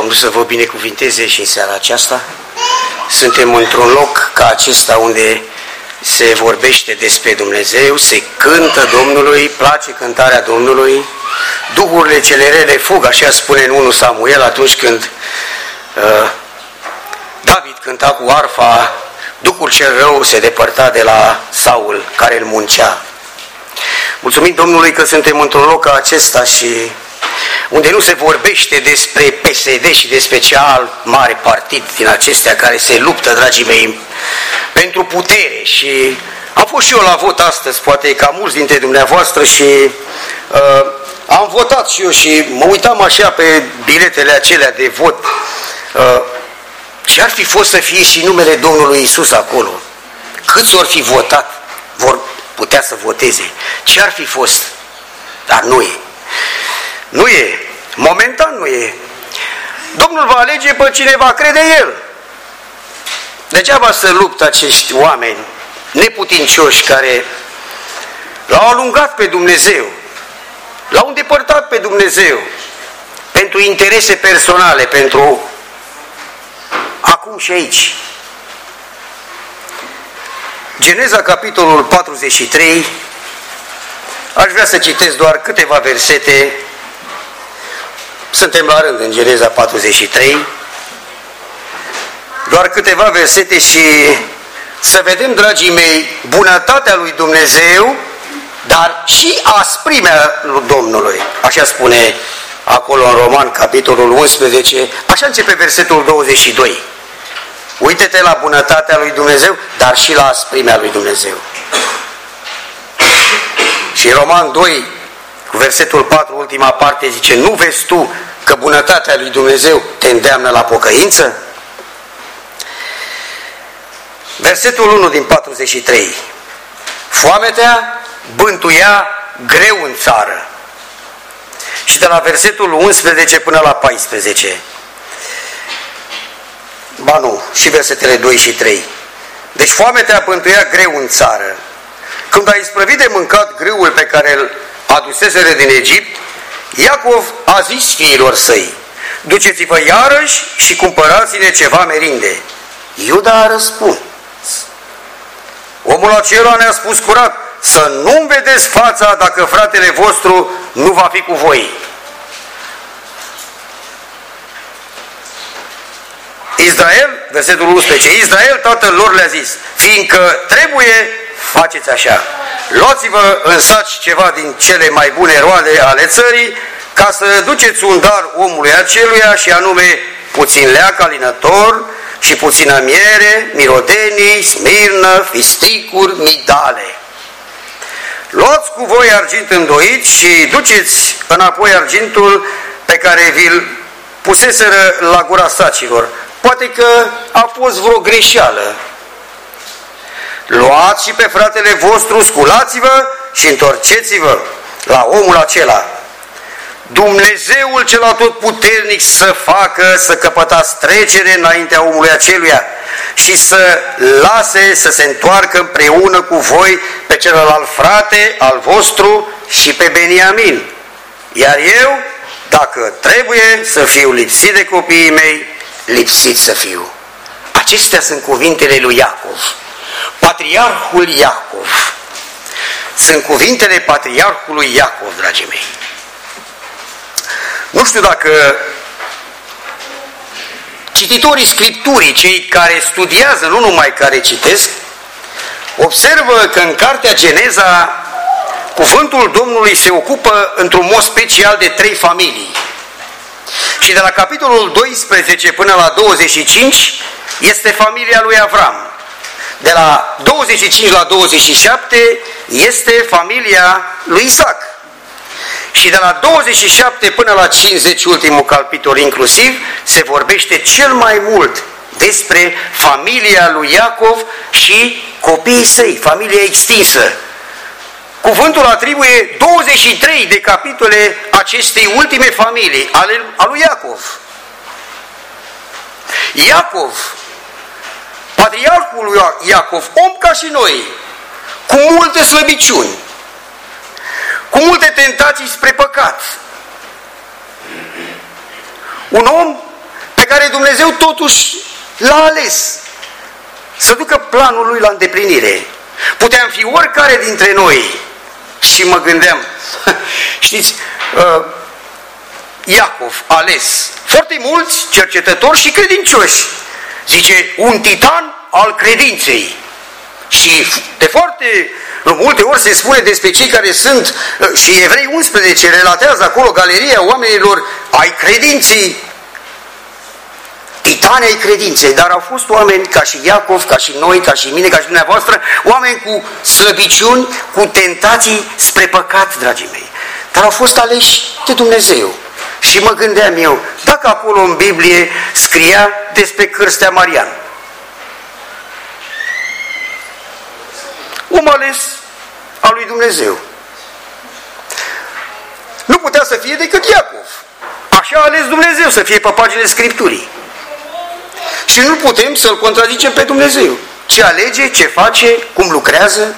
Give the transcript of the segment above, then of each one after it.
Domnul să vă binecuvinteze și în seara aceasta. Suntem într-un loc ca acesta unde se vorbește despre Dumnezeu, se cântă Domnului, place cântarea Domnului, duhurile cele rele fug, așa spune în 1 Samuel atunci când David cânta cu arfa, duhul cel rău se depărta de la Saul care îl muncea. Mulțumim Domnului că suntem într-un loc ca acesta și unde nu se vorbește despre PSD și despre alt mare partid din acestea care se luptă, dragii mei, pentru putere. Și am fost și eu la vot astăzi, poate ca mulți dintre dumneavoastră, și am votat și eu și mă uitam așa pe biletele acelea de vot. Ce ar fi fost să fie și numele Domnului Iisus acolo? Câți ori fi votat, vor putea să voteze? Ce ar fi fost? Dar nu e. Nu e. Momentan nu e. Domnul va alege pe cine va crede El. Degeaba să luptă acești oameni neputincioși care l-au alungat pe Dumnezeu, l-au îndepărtat pe Dumnezeu pentru interese personale, pentru acum și aici. Geneza, capitolul 43, aș vrea să citesc doar câteva versete. Suntem la rând în Geneza 43, doar câteva versete și să vedem, dragii mei, bunătatea lui Dumnezeu, dar și asprimea lui Domnului. Așa spune acolo în Roman, capitolul 11, așa începe versetul 22. Uite-te la bunătatea lui Dumnezeu, dar și la asprimea lui Dumnezeu. Și Roman 2, cu versetul 4, ultima parte, zice: nu vezi tu că bunătatea lui Dumnezeu te îndeamnă la pocăință? Versetul 1 din 43. Foametea bântuia greu în țară. Și de la versetul 11 până la 14. Ba nu, și versetele 2 și 3. Deci foametea bântuia greu în țară. Când a isprăvit de mâncat grâul pe care îl aduseseră din Egipt, Iacov a zis fiilor săi: duceți-vă iarăși și cumpărați-ne ceva merinde. Iuda a răspuns: omul acela ne-a spus curat să nu-mi vedeți fața dacă fratele vostru nu va fi cu voi. Israel, versetul 11, Israel tatăl lor le-a zis: fiindcă trebuie, faceți așa, luați-vă în saci ceva din cele mai bune roade ale țării, ca să duceți un dar omului aceluia, și anume puțin leac alinător și puțină miere, mirodenii, smirnă, fisticuri, migdale. Luați cu voi argint îndoit și duceți înapoi argintul pe care vi-l puseseră la gura sacilor. Poate că a fost vreo greșeală. Luați și pe fratele vostru, sculați-vă și întorceți-vă la omul acela. Dumnezeul cel atotputernic să facă să căpătați trecere înaintea omului aceluia și să lase să se întoarcă împreună cu voi pe celălalt frate al vostru și pe Beniamin. Iar eu, dacă trebuie să fiu lipsit de copiii mei, lipsit să fiu. Acestea sunt cuvintele lui Iacov, patriarhul Iacov. Sunt cuvintele patriarhului Iacov, dragii mei. Nu știu dacă cititorii Scripturii, cei care studiază, nu numai care citesc, observă că în cartea Geneza cuvântul Domnului se ocupă într-un mod special de 3 familii. Și de la capitolul 12 până la 25 este familia lui Avram. De la 25 la 27 este familia lui Isaac. Și de la 27 până la 50, ultimul capitol inclusiv, se vorbește cel mai mult despre familia lui Iacov și copiii săi, familia extinsă. Cuvântul atribuie 23 de capitole acestei ultime familii, a lui Iacov. Iacov, patriarhul lui Iacov, om ca și noi, cu multe slăbiciuni, cu multe tentații spre păcat. Un om Dumnezeu totuși l-a ales să ducă planul lui la îndeplinire. Puteam fi oricare dintre noi. Și mă gândeam, știți, Iacov ales foarte mulți cercetători și credincioși. Zice, un titan al credinței. Și de foarte multe ori se spune despre cei care sunt, și Evrei 11 relatează acolo galeria oamenilor ai credinței, titani ai credinței, dar au fost oameni ca și Iacov, ca și noi, ca și mine, ca și dumneavoastră, oameni cu slăbiciuni, cu tentații spre păcat, dragii mei. Dar au fost aleși de Dumnezeu. Și mă gândeam eu, dacă acolo în Biblie scria despre Cârstea Marian, om ales al lui Dumnezeu, nu putea să fie decât Iacov. Așa a ales Dumnezeu să fie pe paginile Scripturii. Și nu putem să-L contrazicem pe Dumnezeu. Ce alege, ce face, cum lucrează.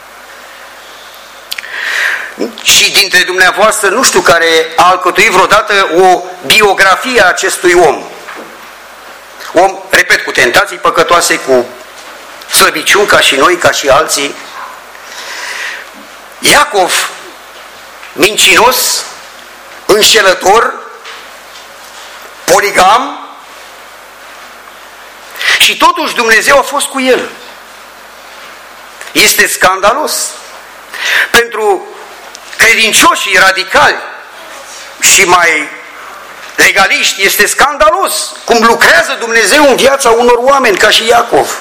Și dintre dumneavoastră, nu știu care a alcătuit vreodată o biografie a acestui om. Om, repet, cu tentații păcătoase, cu slăbiciuni ca și noi, ca și alții. Iacov, mincinos, înșelător, poligam, și totuși Dumnezeu a fost cu el. Este scandalos. Pentru credincioșii radicali și mai legaliști este scandalos cum lucrează Dumnezeu în viața unor oameni ca și Iacov.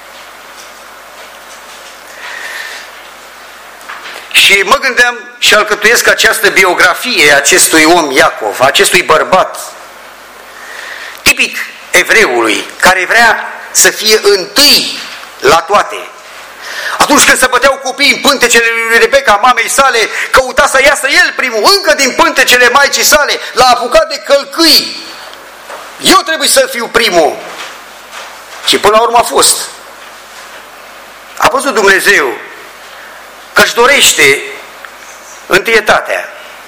Și mă gândeam și alcătuiesc această biografie a acestui om Iacov, a acestui bărbat tipic evreului, care vrea să fie întâi la toate. Atunci când se băteau copiii în pântecele lui Rebecca, mamei sale, căuta să iasă el primul, încă din pântecele maicii sale, l-a apucat de călcâi. Eu trebuie să fiu primul. Și până la urmă a fost. A văzut Dumnezeu că își dorește întâietatea.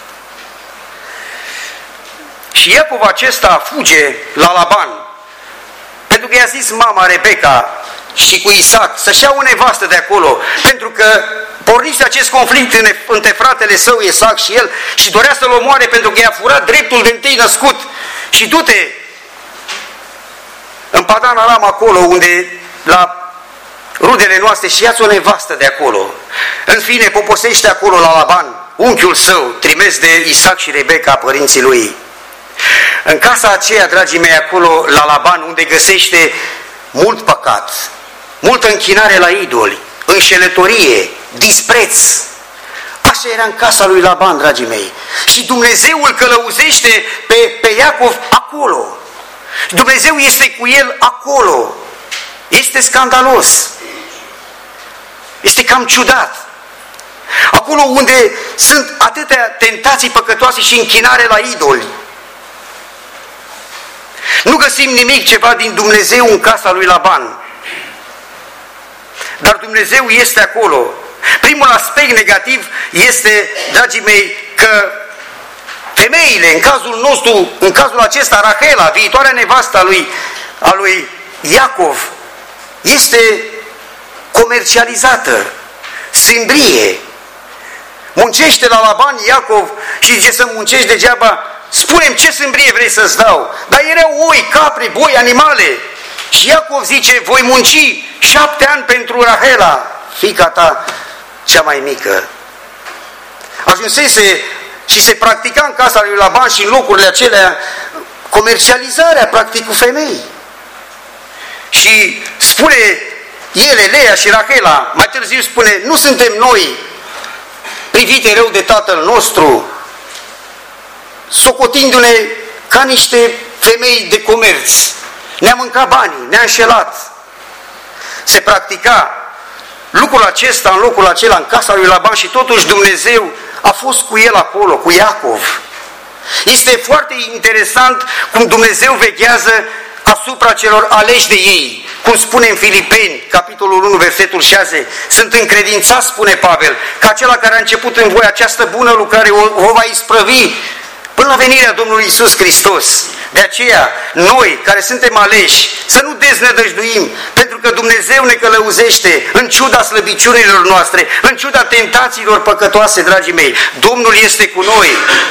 Și Iacov acesta fuge la Laban, pentru că i-a zis mama Rebecca și cu Isaac să-și ia o nevastă de acolo, pentru că pornise acest conflict între fratele său Isaac și el și dorea să-l omoare pentru că i-a furat dreptul de întâi născut. Și du-te în Padan Aram acolo, unde la rudele noastre, și ia-ți o nevastă de acolo. În fine, poposește acolo la Laban, unchiul său, trimis de Isaac și Rebecca, părinții lui. În casa aceea, dragii mei, acolo la Laban, unde găsește mult păcat, multă închinare la idoli, înșelătorie, dispreț. Așa era în casa lui Laban, dragii mei. Și Dumnezeu îl călăuzește pe Iacov acolo. Dumnezeu este cu el acolo. Este scandalos. Este cam ciudat. Acolo unde sunt atâtea tentații păcătoase și închinare la idoli. Nu găsim nimic ceva din Dumnezeu în casa lui Laban. Dar Dumnezeu este acolo. Primul aspect negativ este, dragii mei, că femeile, în cazul nostru, în cazul acesta, Rahela, viitoarea nevastă a lui Iacov, este comercializată, sâmbrie. Muncește la Laban Iacov și zice să muncești degeaba. Spune-mi ce sâmbrie vrei să-ți dau. Dar erau oi, capre, boi, animale. Și Iacov zice, voi munci 7 ani pentru Rahela, fiica ta cea mai mică. Ajunsese și se practica în casa lui Laban și în locurile acelea comercializarea, practic, cu femei. Și spune ele, Lea și Rahela, mai târziu spune, nu suntem noi privite rău de tatăl nostru, socotindu-ne ca niște femei de comerț. Ne-a mâncat banii, ne-a înșelat. Se practica lucrul acesta în locul acela, în casa lui Laban, și totuși Dumnezeu a fost cu el acolo, cu Iacov. Este foarte interesant cum Dumnezeu veghează asupra celor aleși de ei. Cum spune în Filipeni, capitolul 1, versetul 6, sunt încredințați, spune Pavel, că acela care a început în voi această bună lucrare o va isprăvi până la venirea Domnului Iisus Hristos. De aceea, noi care suntem aleși, să nu deznădăjduim, pentru că Dumnezeu ne călăuzește în ciuda slăbiciunilor noastre, în ciuda tentațiilor păcătoase, dragii mei. Domnul este cu noi.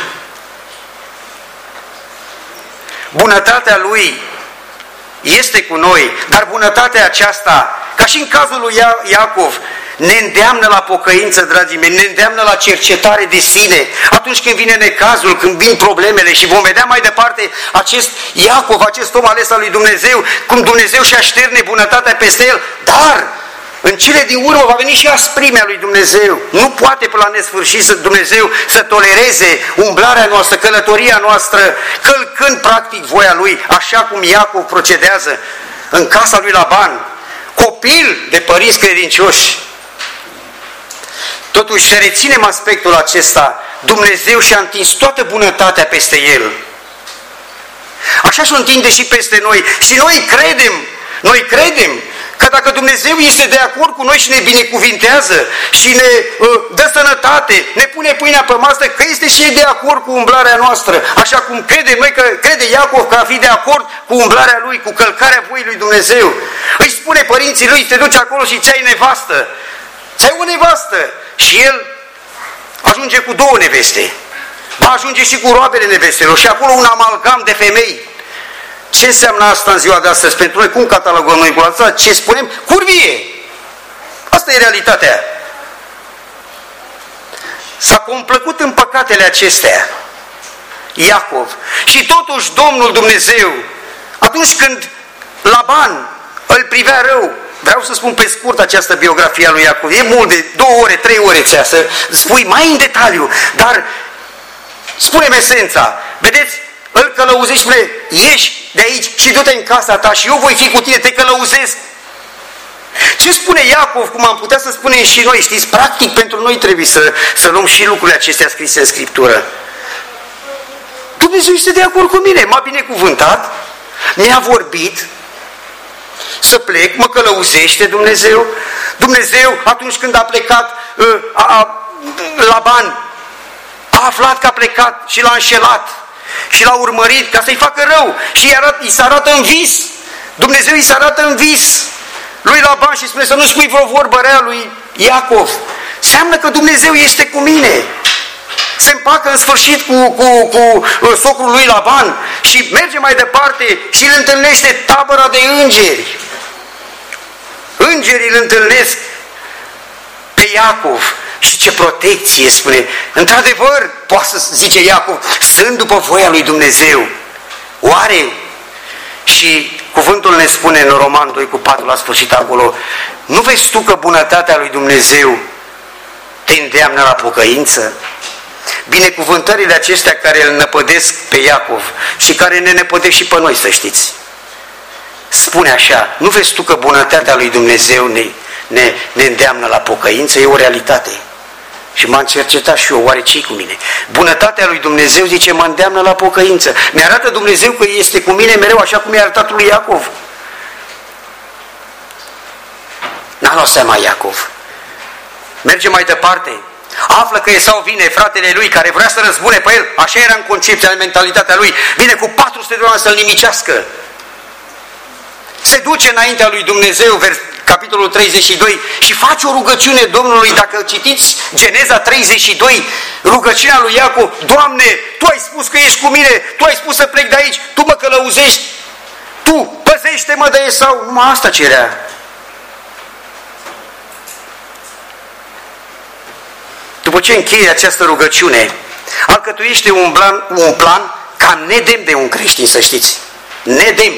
Bunătatea Lui este cu noi, dar bunătatea aceasta, ca și în cazul lui Iacov, ne îndeamnă la pocăință, dragii mei, ne îndeamnă la cercetare de sine. Atunci când vine necazul, când vin problemele, și vom vedea mai departe acest Iacov, acest om ales al lui Dumnezeu, cum Dumnezeu și așterne bunătatea peste el, dar în cele din urmă va veni și asprimea lui Dumnezeu. Nu poate până la nesfârșit Dumnezeu să tolereze umblarea noastră, călătoria noastră, călcând practic voia Lui, așa cum Iacov procedează în casa lui Laban, copil de părinți credincioși. Totuși, să reținem aspectul acesta, Dumnezeu și-a întins toată bunătatea peste el. Așa și-o întinde și peste noi. Și noi credem că dacă Dumnezeu este de acord cu noi și ne binecuvintează și ne dă sănătate, ne pune pâinea pe masă, că este și El de acord cu umblarea noastră. Așa cum credem noi, că crede Iacov că a fi de acord cu umblarea lui, cu călcarea voii lui Dumnezeu. Îi spune părinții lui, te duci acolo și ți-ai nevastă. Ți-ai o nevastă. Și el ajunge cu două neveste. Va ajunge și cu roabele nevestelor și acolo un amalgam de femei. Ce înseamnă asta în ziua de astăzi pentru noi? Cum catalogăm noi cu asta? Ce spunem? Curvie! Asta e realitatea. S-a complăcut în păcatele acestea Iacov. Și totuși Domnul Dumnezeu, atunci când Laban îl privea rău, vreau să spun pe scurt această biografie a lui Iacov, e mult de 2 ore, 3 ore ți-a să spui mai în detaliu, dar spune-mi esența. Vedeți? Îl călăuzești, spune, ieși de aici și du-te în casa ta și eu voi fi cu tine, te călăuzesc. Ce spune Iacov, cum am putea să spunem și noi, știți, practic pentru noi trebuie să luăm și lucrurile acestea scrise în Scriptură. Dumnezeu este de acord cu mine, m-a binecuvântat, mi-a vorbit să plec, mă călăuzește Dumnezeu. Dumnezeu, atunci când a plecat Laban, a aflat că a plecat și l-a înșelat și l-a urmărit ca să-i facă rău și îi se arată în vis. Dumnezeu îi se arată în vis lui Laban și spune să nu spui vreo vorbă rea lui Iacov. Înseamnă că Dumnezeu este cu mine. Se împacă în sfârșit cu socrul lui Laban și merge mai departe și îl întâlnește tabăra de îngeri. Îngerii îl întâlnesc pe Iacov. Și ce protecție, spune. Într-adevăr, poate să zice Iacov, sunt după voia lui Dumnezeu. Oare? Și cuvântul ne spune în Roman 2:4 la sfârșit acolo, nu vezi tu că bunătatea lui Dumnezeu te îndeamnă la pocăință? Binecuvântările acestea care îl năpădesc pe Iacov și care ne năpădesc și pe noi, să știți. Spune așa, nu vezi tu că bunătatea lui Dumnezeu ne îndeamnă la pocăință? E o realitate. Și m-am cercetat și eu, oare ce-i cu mine? Bunătatea lui Dumnezeu, zice, mă îndeamnă la pocăință. Mi-arată Dumnezeu că este cu mine mereu, așa cum i-a arătat lui Iacov. N-a luat seama Iacov. Merge mai departe. Află că Esau vine, fratele lui, care vrea să răzbune pe el. Așa era în concepția, în mentalitatea lui. Vine cu 400 de oameni să-l nimicească. Se duce înaintea lui Dumnezeu, capitolul 32, și face o rugăciune Domnului. Dacă citiți Geneza 32, rugăciunea lui Iacov, Doamne, Tu ai spus că ești cu mine, Tu ai spus să plec de aici, Tu mă călăuzești, Tu păzește-mă de Esau. Numai asta cerea. După ce încheie această rugăciune, alcătuiește un plan cam nedemn de un creștin, să știți. Nedemn.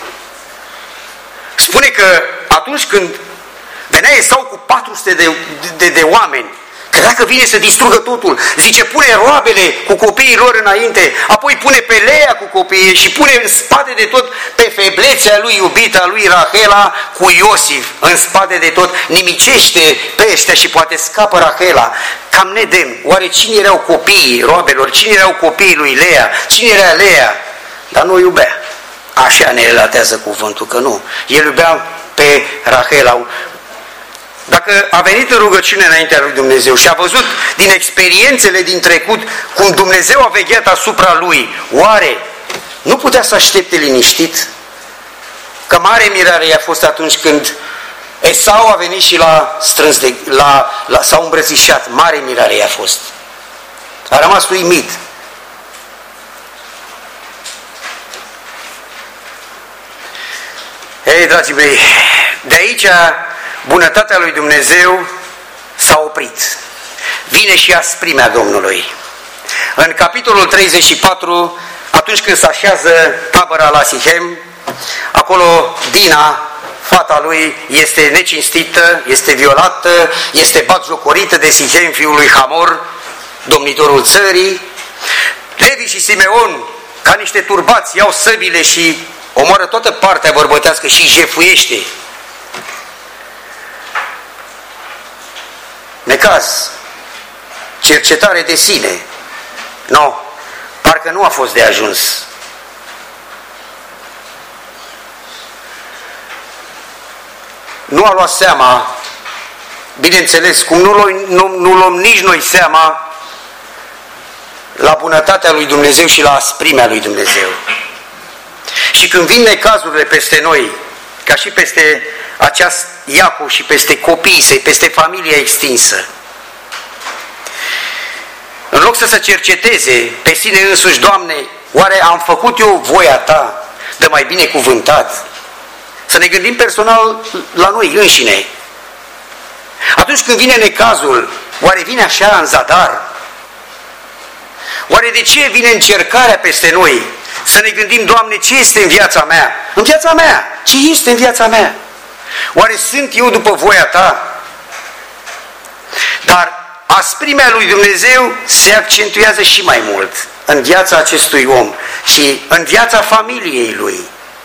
Spune că atunci când venea Esau cu 400 de oameni, că dacă vine să distrugă totul, zice, pune roabele cu copiii lor înainte, apoi pune pe Lea cu copiii și pune în spate de tot pe feblețea lui iubită, a lui Rahela, cu Iosif, în spate de tot, nimicește pe ăștia și poate scapă Rahela. Cam nedemn. Oare cine erau copiii roabelor? Cine erau copiii lui Lea? Cine era Lea? Dar nu iubea. Așa ne relatează cuvântul, că nu. El iubea pe Rahela. Dacă a venit în rugăciune înaintea lui Dumnezeu și a văzut din experiențele din trecut cum Dumnezeu a vegheat asupra lui, oare nu putea să aștepte liniștit? Că mare mirare i-a fost atunci când Esau a venit și s-a îmbrățișat. Mare mirare i-a fost. A rămas uimit. Ei, dragii mei, de aici bunătatea lui Dumnezeu s-a oprit. Vine și asprimea Domnului. În capitolul 34, atunci când se așează tabăra la Sichem, acolo Dina, fata lui, este necinstită, este violată, este batjocorită de Sichem, fiul lui Hamor, domnitorul țării. Levi și Simeon, ca niște turbați, iau săbile și omoară toată partea bărbătească și jefuiește. Necaz, cercetare de sine. Nu, parcă nu a fost de ajuns. Nu a luat seama, bineînțeles, cum nu luăm nici noi seama la bunătatea lui Dumnezeu și la asprimea lui Dumnezeu. Și când vin necazurile peste noi, ca și peste aceast Iacov și peste copiii săi, peste familia extinsă, în loc să se cerceteze pe sine însuși, Doamne, oare am făcut eu voia Ta de mai binecuvântat? Să ne gândim personal la noi înșine. Atunci când vine necazul, oare vine așa în zadar? Oare de ce vine încercarea peste noi? Să ne gândim, Doamne, ce este în viața mea? În viața mea? Ce este în viața mea? Oare sunt eu după voia Ta? Dar asprimea lui Dumnezeu se accentuează și mai mult în viața acestui om și în viața familiei lui.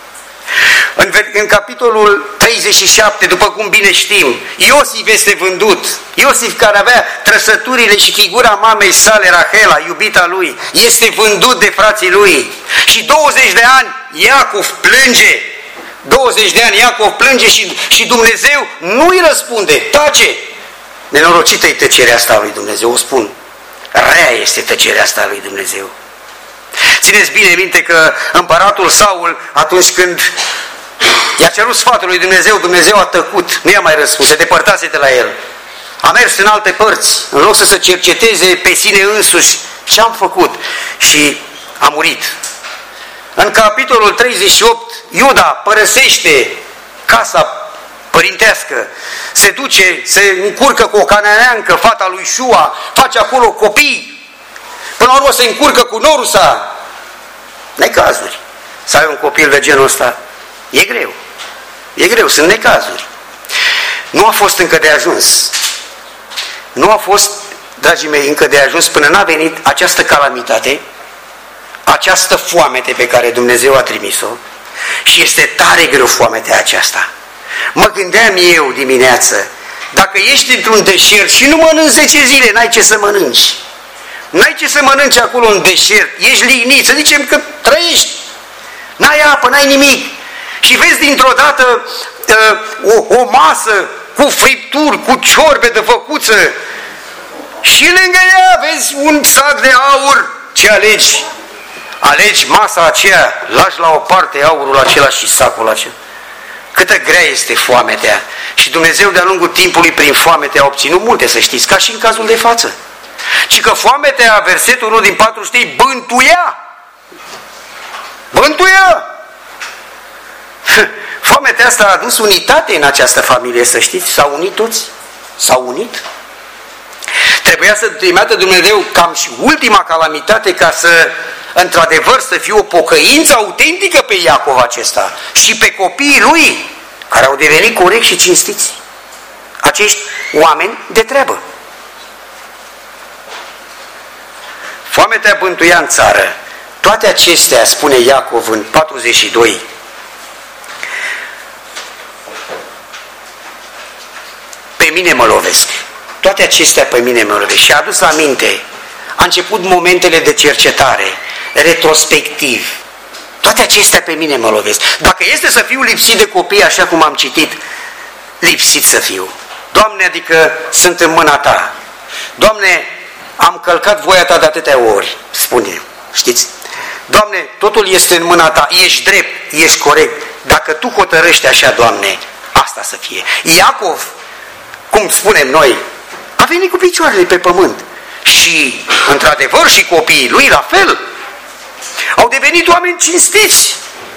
În capitolul 37, după cum bine știm, Iosif este vândut. Iosif, care avea trăsăturile și figura mamei sale, Rahela, iubita lui, este vândut de frații lui. Și 20 de ani Iacov plânge. 20 de ani Iacov plânge și Dumnezeu nu îi răspunde, tace. Nenorocită-i tăcerea asta a lui Dumnezeu, o spun. Rea este tăcerea asta a lui Dumnezeu. Țineți bine minte că împăratul Saul, atunci când i-a cerut sfatul lui Dumnezeu, Dumnezeu a tăcut, nu i-a mai răspuns, se depărtase de la el. A mers în alte părți, în loc să se cerceteze pe sine însuși ce am făcut, și a murit. În capitolul 38, Iuda părăsește casa părintească, se duce, se încurcă cu o cananeancă, fata lui Șua, face acolo copii, până la urmă se încurcă cu Norusa. Necazuri. Să ai un copil de genul ăsta, e greu. E greu, sunt necazuri. Nu a fost încă de ajuns. Nu a fost, dragii mei, încă de ajuns până n-a venit această calamitate, această foamete pe care Dumnezeu a trimis-o, și este tare greu foametea aceasta. Mă gândeam eu dimineață, dacă ești într-un deșert și nu mănânci 10 zile, n-ai ce să mănânci. N-ai ce să mănânci acolo în deșert, ești lignit, să zicem că trăiești, n-ai apă, n-ai nimic, și vezi dintr-o dată o masă cu fripturi, cu ciorbe de făcuță, și lângă ea vezi un sac de aur. Ce alegi? Alegi masa aceea, lași la o parte aurul acela și sacul acela. Câtă grea este foametea. Și Dumnezeu de-a lungul timpului prin foamete a obținut multe, să știți, ca și în cazul de față. Ci că foametea, versetul 1 din 4, știi, bântuia. Bântuia! Foametea asta a adus unitate în această familie, să știți, s-au unit toți. S-au unit. Trebuia să trimită Dumnezeu cam și ultima calamitate ca să, într-adevăr, să fie o pocăință autentică pe Iacov acesta și pe copiii lui, care au devenit corecți și cinstiți. Acești oameni de treabă. Foametea bântuia în țară. Toate acestea, spune Iacov în 42, pe mine mă lovesc. Toate acestea pe mine mă lovesc. Și a adus la minte, a început momentele de cercetare, retrospectiv. Toate acestea pe mine mă lovesc. Dacă este să fiu lipsit de copii, așa cum am citit, lipsit să fiu. Doamne, adică sunt în mâna Ta. Doamne, am călcat voia Ta de atâtea ori, spune, știți? Doamne, totul este în mâna Ta, ești drept, ești corect. Dacă Tu hotărăști așa, Doamne, asta să fie. Iacov, cum spunem noi, a venit cu picioarele pe pământ. Și, într-adevăr, și copiii lui, la fel, au devenit oameni cinstiți.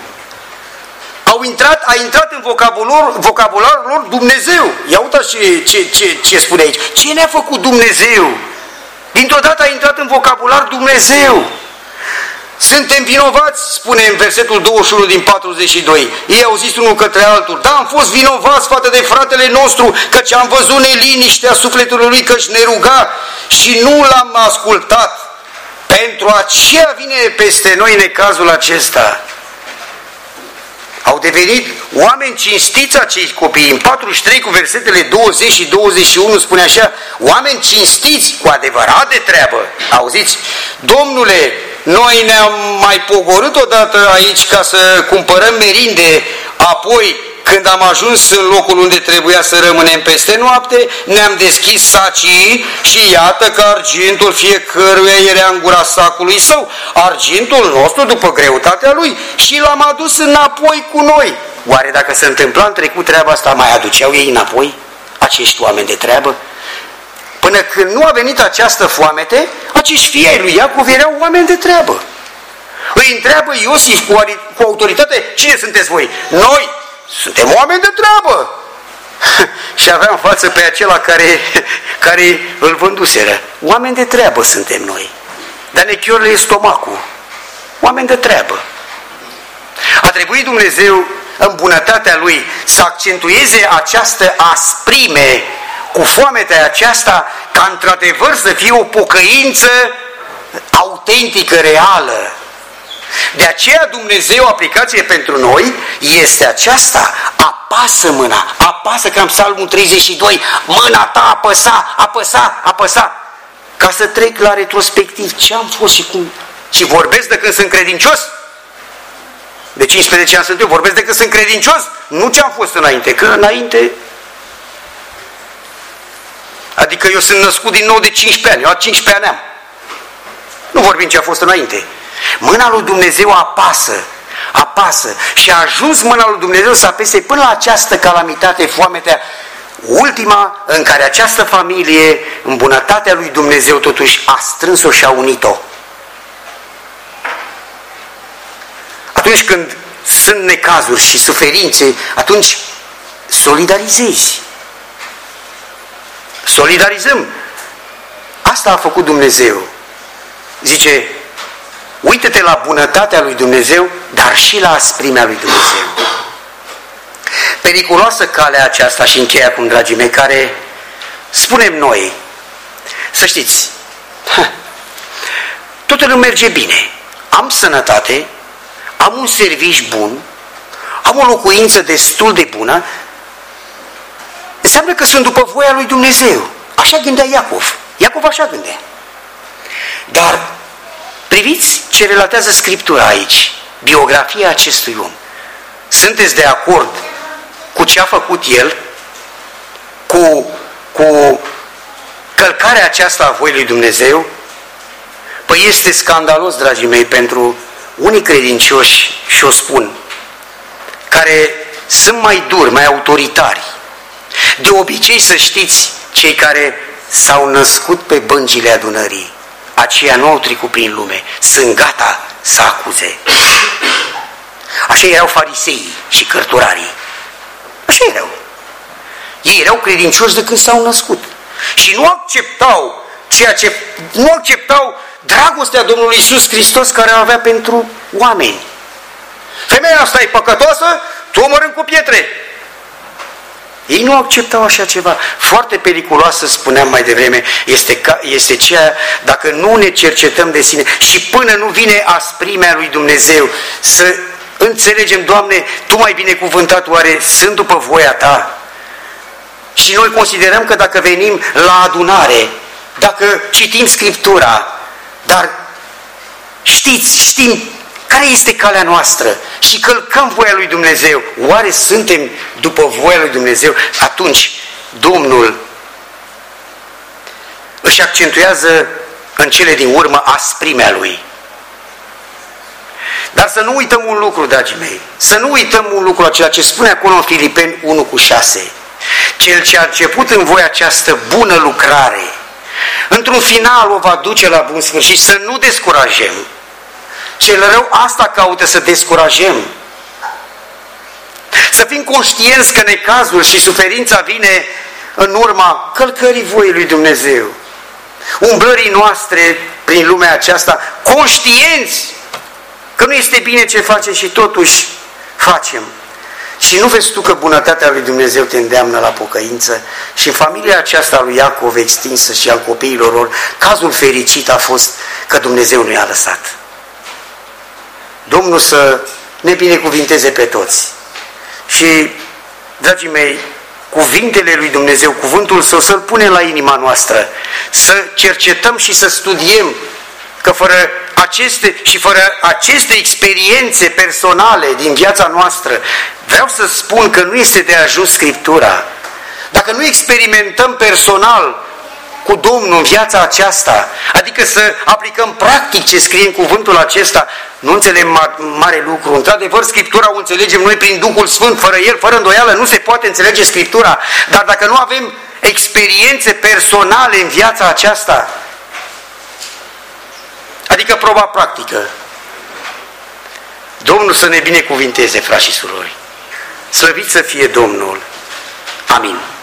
A intrat în vocabularul lor Dumnezeu. Ia uitați ce spune aici. Ce ne-a făcut Dumnezeu? Dintr-o dată a intrat în vocabular Dumnezeu. Suntem vinovați, spune în versetul 21 din 42. Ei au zis unul către altul: da, am fost vinovați față de fratele nostru, căci am văzut neliniștea sufletului lui, căci ne ruga și nu l-am ascultat. Pentru aceea vine peste noi necazul acesta. Au devenit oameni cinstiți acei copii. În 43 cu versetele 20 și 21 spune așa: oameni cinstiți, cu adevărat de treabă. Auziți? Domnule, noi ne-am mai pogorât odată aici ca să cumpărăm merinde, apoi când am ajuns în locul unde trebuia să rămânem peste noapte, ne-am deschis sacii și iată că argintul fiecăruia era în gura sacului său, argintul nostru după greutatea lui, și l-am adus înapoi cu noi. Oare dacă se întâmpla în trecut treaba asta, mai aduceau ei înapoi acești oameni de treabă? Până când nu a venit această foamete, acești fii ai lui Iacov erau oameni de treabă. Îi întreabă Iosif cu autoritate: cine sunteți voi? Noi suntem oameni de treabă. Și avea în față pe acela care îl vânduseră. Oameni de treabă suntem noi. Dar ne chiorle stomacul. Oameni de treabă. A trebuit Dumnezeu, în bunătatea Lui, să accentueze această asprime cu foametea aceasta, ca într-adevăr să fie o pocăință autentică, reală. De aceea Dumnezeu, aplicație pentru noi, este aceasta: apasă mâna, apasă, ca în Psalmul 32, mâna ta apăsa, apăsa, apăsa, ca să trec la retrospectiv ce am fost și cum. Și vorbesc de când sunt credincios. De 15 ani sunt eu, vorbesc de când sunt credincios, nu ce am fost înainte, că înainte... Adică eu sunt născut din nou de 15 ani, eu la 15 ani am. Nu vorbim ce a fost înainte. Mâna lui Dumnezeu apasă și a ajuns mâna lui Dumnezeu să apese până la această calamitate, foametea, ultima în care această familie, în bunătatea lui Dumnezeu, totuși a strâns-o și a unit-o. Atunci când sunt necazuri și suferințe, atunci solidarizezi. Solidarizăm. Asta a făcut Dumnezeu. Zice: uită-te la bunătatea lui Dumnezeu, dar și la asprimea lui Dumnezeu. Periculoasă calea aceasta, și încheie acum, dragii mei, care spunem noi, să știți, totul îmi merge bine, am sănătate, am un serviciu bun, am o locuință destul de bună, înseamnă că sunt după voia lui Dumnezeu. Așa gândea Iacov. Iacov așa gândea. Dar priviți ce relatează Scriptura aici, biografia acestui om. Sunteți de acord cu ce a făcut el, cu călcarea aceasta a voii lui Dumnezeu? Păi este scandalos, dragii mei, pentru unii credincioși, și o spun, care sunt mai duri, mai autoritari. De obicei, să știți, cei care s-au născut pe băncile adunării, aceia nu au trecut prin lume, sunt gata să acuze. Așa erau fariseii și cărturarii. Așa erau. Ei erau credincioși de când s-au născut. Și nu acceptau dragostea Domnului Iisus Hristos care o avea pentru oameni. Femeia asta e păcătoasă, tu omorâm cu pietre. Ei nu acceptau așa ceva. Foarte periculoasă, spuneam mai devreme, este ceea, dacă nu ne cercetăm de sine și până nu vine asprimea lui Dumnezeu, să înțelegem: Doamne, Tu mai binecuvântat, oare sunt după voia Ta? Și noi considerăm că dacă venim la adunare, dacă citim Scriptura, dar știm care este calea noastră și călcăm voia lui Dumnezeu, oare suntem după voia lui Dumnezeu? Atunci Domnul își accentuează în cele din urmă asprimea Lui. Dar să nu uităm un lucru, dragii mei, să nu uităm un lucru, acela ce spune acolo în Filipeni 1:6. Cel ce a început în voi această bună lucrare, într-un final o va duce la bun sfârșit. Să nu descurajăm. Cel rău asta caută, să descurajăm. Să fim conștienți că necazul și suferința vine în urma călcării voii lui Dumnezeu, umblării noastre prin lumea aceasta, conștienți că nu este bine ce facem și totuși facem. Și nu vezi tu că bunătatea lui Dumnezeu te îndeamnă la pocăință? Și în familia aceasta lui Iacov extinsă și al copiilor lor, cazul fericit a fost că Dumnezeu nu i-a lăsat. Domnul să ne binecuvinteze pe toți. Și, dragii mei, cuvintele lui Dumnezeu, cuvântul Său, să-l punem la inima noastră, să cercetăm și să studiem, că fără aceste experiențe personale din viața noastră, vreau să spun că nu este de ajuns Scriptura. Dacă nu experimentăm personal cu Domnul în viața aceasta, adică să aplicăm practic ce scrie în cuvântul acesta, nu înțelegem mare lucru. Într-adevăr, Scriptura o înțelegem noi prin Duhul Sfânt, fără El, fără îndoială, nu se poate înțelege Scriptura. Dar dacă nu avem experiențe personale în viața aceasta, adică proba practică, Domnul să ne binecuvinteze, frați și surori. Slăvit să fie Domnul. Amin.